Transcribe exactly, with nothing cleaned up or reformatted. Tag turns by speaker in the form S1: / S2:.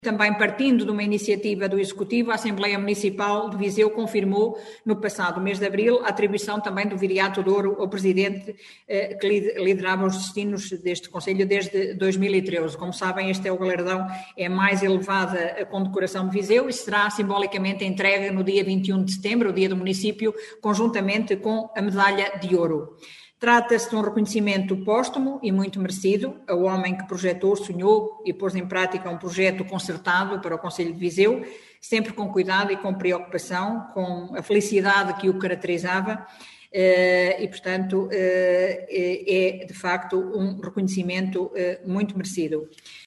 S1: Também partindo de uma iniciativa do Executivo, a Assembleia Municipal de Viseu confirmou no passado mês de abril a atribuição também do Viriato de Ouro ao Presidente que liderava os destinos deste Conselho desde dois mil e treze. Como sabem, este é o galardão, é a mais elevada condecoração de Viseu e será simbolicamente entregue no dia vinte e um de setembro, o dia do município, conjuntamente com a medalha de ouro. Trata-se de um reconhecimento póstumo e muito merecido ao homem que projetou, sonhou e pôs em prática um projeto concertado para o Conselho de Viseu, sempre com cuidado e com preocupação, com a felicidade que o caracterizava e, portanto, é de facto um reconhecimento muito merecido.